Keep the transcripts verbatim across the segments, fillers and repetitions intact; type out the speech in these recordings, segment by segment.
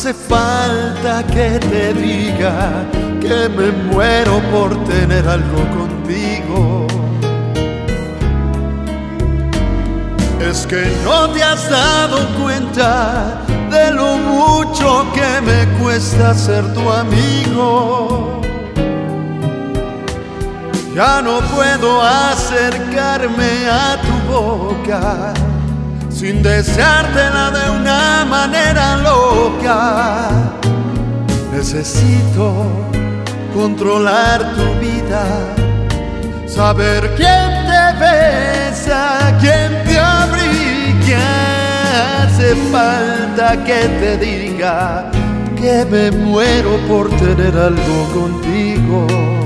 hace falta que te diga que me muero por tener algo contigo. Es que no te has dado cuenta de lo mucho que me cuesta ser tu amigo. Ya no puedo acercarme a tu boca sin deseártela de una manera loca. Necesito controlar tu vida, saber quién te besa, quién te abriga. Hace falta que te diga que me muero por tener algo contigo.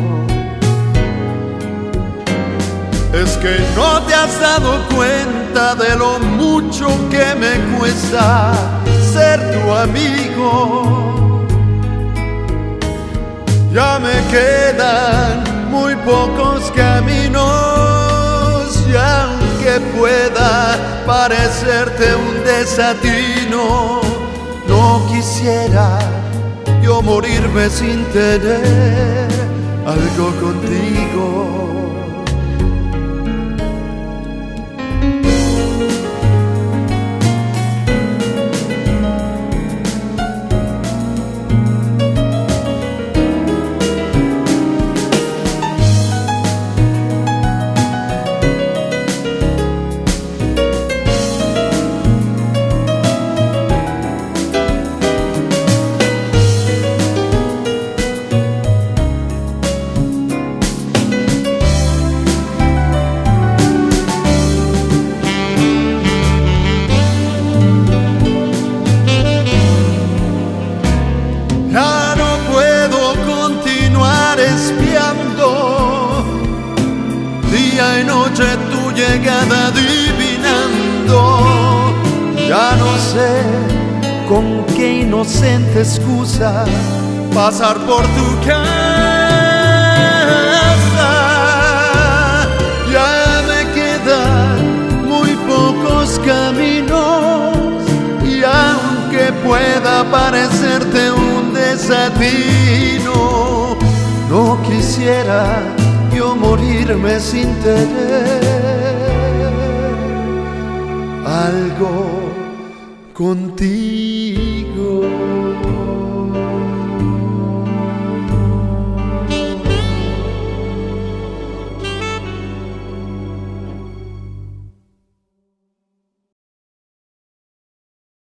Es que no te has dado cuenta de lo mucho que me cuesta ser tu amigo. Ya me quedan muy pocos caminos y aunque pueda parecerte un desatino, no quisiera yo morirme sin tener algo contigo. Día y noche tu llegada adivinando. Ya no sé con qué inocente excusa pasar por tu casa. Ya me quedan muy pocos caminos y aunque pueda parecerte un desatino, no quisiera yo morirme sin tener algo contigo.